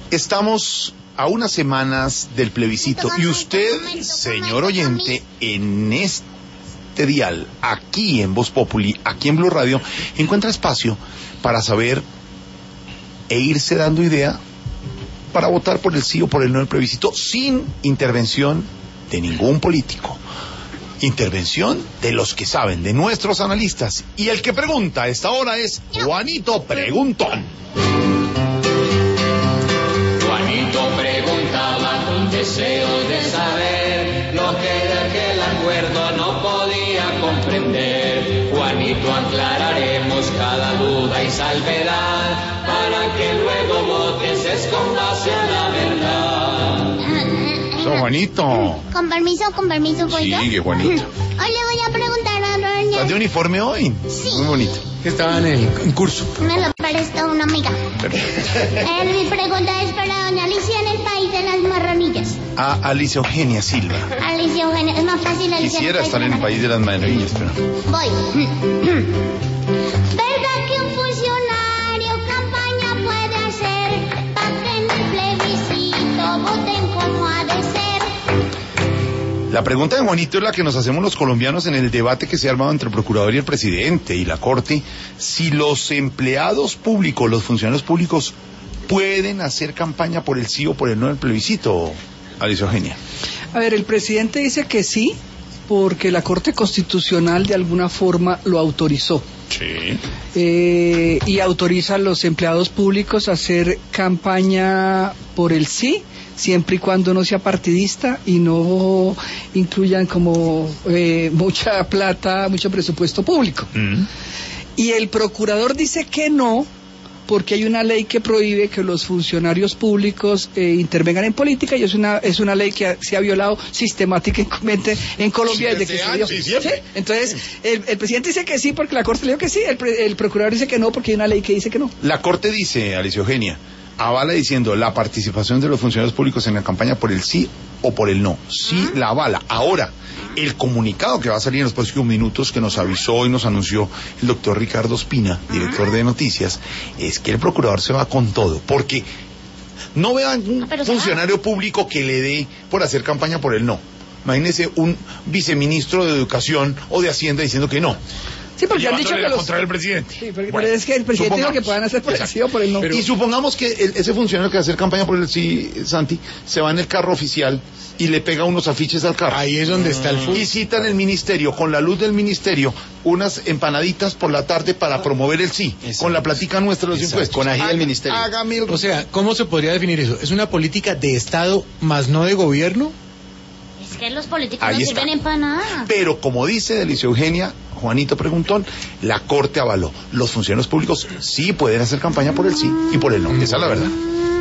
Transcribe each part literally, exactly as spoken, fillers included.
Estamos a unas semanas del plebiscito y usted, señor oyente, en este dial, aquí en Voz Populi, aquí en Blue Radio, encuentra espacio para saber e irse dando idea para votar por el sí o por el no del plebiscito sin intervención de ningún político. Intervención de los que saben, de nuestros analistas. Y el que pregunta a esta hora es Juanito Preguntón. Juanito preguntaba con deseo de saber lo que de aquel acuerdo no podía comprender. Juanito, aclararemos cada duda y salvedad para que luego votes es con base a la verdad. So, Juanito. Con permiso, con permiso, ¿puedo? Sigue, Juanito. Hoy le voy a preguntar a Doña... ¿Estás de uniforme hoy? Sí. Muy bonito. Estaba en el en curso. Me lo prestó una amiga. Eh, mi pregunta es para Doña Alicia en el país de las marranillas. A Alicia Eugenia Silva. Alicia Eugenia, es más fácil Alicia. Quisiera estar en el país de las maravillas, pero... Voy. ¿Verdad que un funcionario campaña puede hacer para que en el plebiscito voten como ha de ser? La pregunta de Juanito es la que nos hacemos los colombianos en el debate que se ha armado entre el procurador y el presidente y la corte. Si los empleados públicos, los funcionarios públicos, pueden hacer campaña por el sí o por el no del plebiscito, Alicia Eugenia. A ver, el presidente dice que sí, porque la Corte Constitucional de alguna forma lo autorizó. Sí. Eh, y autoriza a los empleados públicos a hacer campaña por el sí, siempre y cuando no sea partidista y no incluyan como eh, mucha plata, mucho presupuesto público. Mm. Y el procurador dice que no, porque hay una ley que prohíbe que los funcionarios públicos eh, intervengan en política, y es una es una ley que ha, se ha violado sistemáticamente en Colombia sí, desde que se dio. ¿Sí? ¿Sí? Entonces, el, el presidente dice que sí porque la Corte le dijo que sí, el, el procurador dice que no porque hay una ley que dice que no. La Corte dice, Alicia Eugenia, avala diciendo la participación de los funcionarios públicos en la campaña por el sí o por el no. Sí la avala. Ahora, el comunicado que va a salir en los próximos minutos, que nos avisó y nos anunció el doctor Ricardo Espina, director de Noticias, es que el procurador se va con todo, porque no vean un ah, funcionario público que le dé por hacer campaña por el no. Imagínese un viceministro de Educación o de Hacienda diciendo que no. Sí, porque han dicho que los... contra el presidente. Sí, porque bueno, es que el presidente dijo que puedan hacer por el sí o por el no. Pero... Y supongamos que el, ese funcionario que va a hacer campaña por el sí, Santi, se va en el carro oficial y le pega unos afiches al carro. Ahí es donde está el fútbol. Y cita en el ministerio, con la luz del ministerio, unas empanaditas por la tarde para promover el sí, Exacto. Con la platica nuestra de los Exacto. impuestos. Con ají del ministerio. Hágame el... O sea, ¿cómo se podría definir eso? ¿Es una política de Estado más no de gobierno? Es que los políticos Ahí no está. sirven para nada. Pero como dice Alicia Eugenia, Juanito Preguntón, la Corte avaló. Los funcionarios públicos sí pueden hacer campaña por el sí y por el no. Esa es la verdad.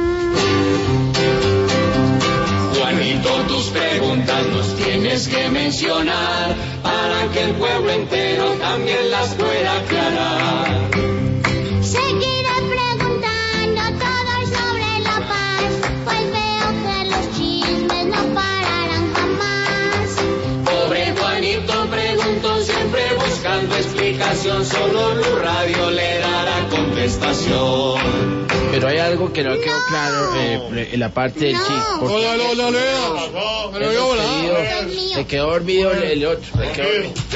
Juanito, tus preguntas nos tienes que mencionar para que el pueblo entero también las pueda aclarar. Seguiré preguntando todo sobre la paz, pues veo que los chismes no pararán jamás. Pobre Juanito Preguntón, siempre buscando explicación, solo Blue Radio le dará contestación. Pero hay algo que no quedó claro eh, en la parte del No. sí. Porque Hola, hola, hola, hemos pedido- se quedó dormido el, el otro. Se quedó dormido.